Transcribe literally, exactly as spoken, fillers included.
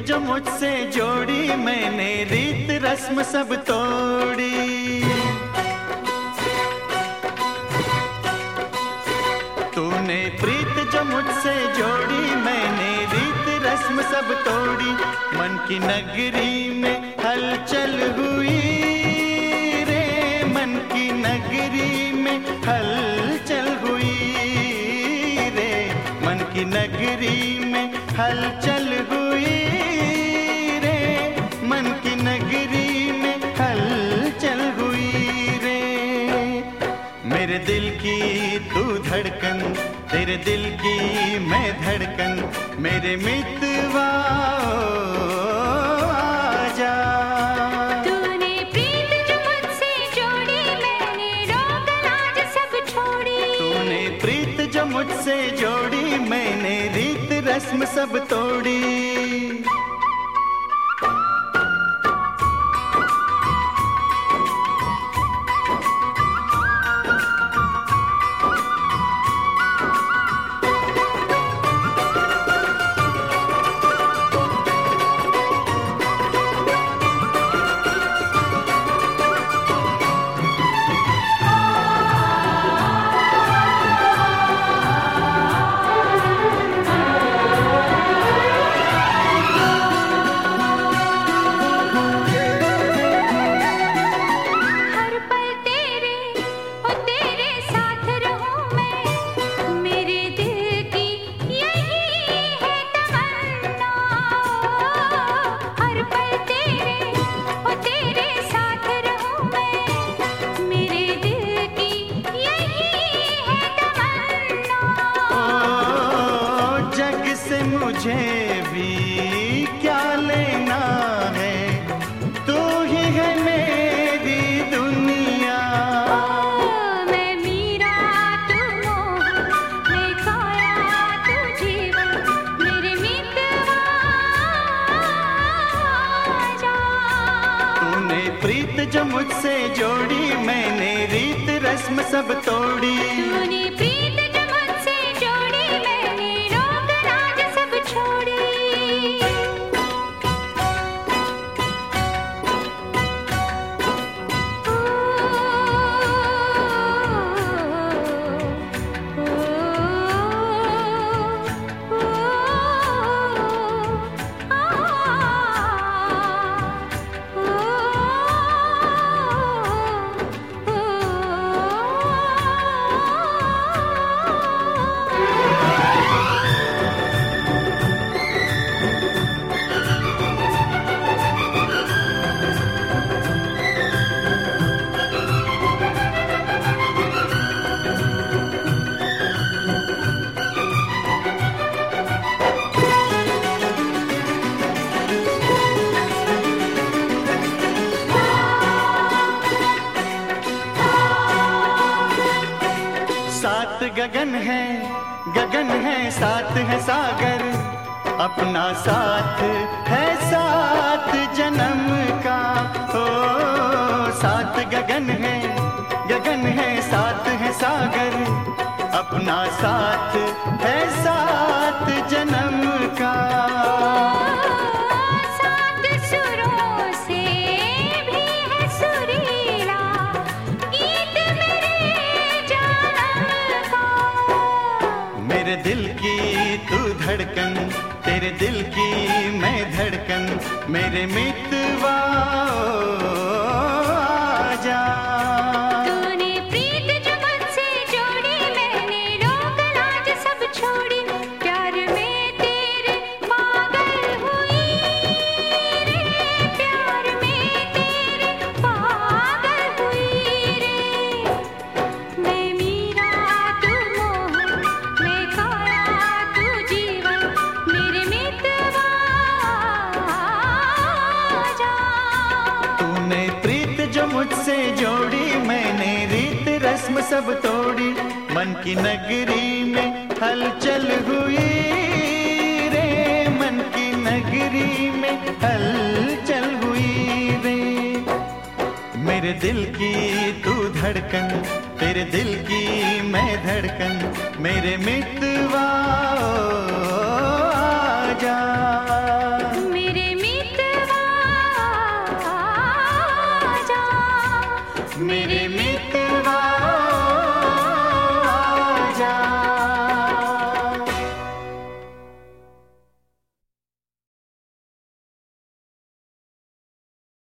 जो मुझसे जोड़ी मैंने रीत रस्म सब तोड़ी। तूने प्रीत जो मुझसे जोड़ी मैंने रीत रस्म सब तोड़ी। मन की नगरी में हलचल हुई रे, मन की नगरी में हलचल हुई रे, मन की नगरी में हलचल हुई रे, मन की नगरी में हलचल हुई रे। मेरे दिल की तू धड़कन, तेरे दिल की मैं धड़कन, मेरे मितवा आजा। तूने प्रीत जो मुझसे जोड़ी मैंने रोक लाज सब छोड़ी। तूने प्रीत जो मुझसे जोड़ी मैंने रीत रस्म सब तोड़ी। मुझे भी क्या लेना है, तू ही है मेरी दुनिया। मैं मीरा तू मोह, मैं काया तू जीवन, मेरे मितवा आजा। तूने प्रीत जो मुझसे जोड़ी मैंने रीत रस्म सब तोड़ी। तूने प्रीत जो मुझसे जोड़ी मैंने रोक लाज सब छोड़ी। सात गगन है, गगन है, साथ है सागर, अपना साथ है सात जन्म का। ओ सात गगन है, गगन है, साथ है सागर, अपना साथ है सात जन्म का। मेरे दिल की तू धड़कन, तेरे दिल की मैं धड़कन, मेरे मितवा आजा। तूने प्रीत जो मुझसे जोड़ी मैंने रोक लाज सब छोड़ी। प्यार में तेरे पागल हुई रे, प्यार में तेरे पागल हुई रे। मैं मीरा तू मोह, मैं काया तू जीवन, मेरे मितवा आजा। तूने प्रीत जो मुझसे जोड़ी मैंने रीत रस्म सब तोड़ी। मन की नगरी में हलचल हुई रे, मन की नगरी में हलचल हुई रे। मेरे दिल की तू धड़कन, तेरे दिल की मैं धड़कन, मेरे मितवा आजा। मेरे मेरे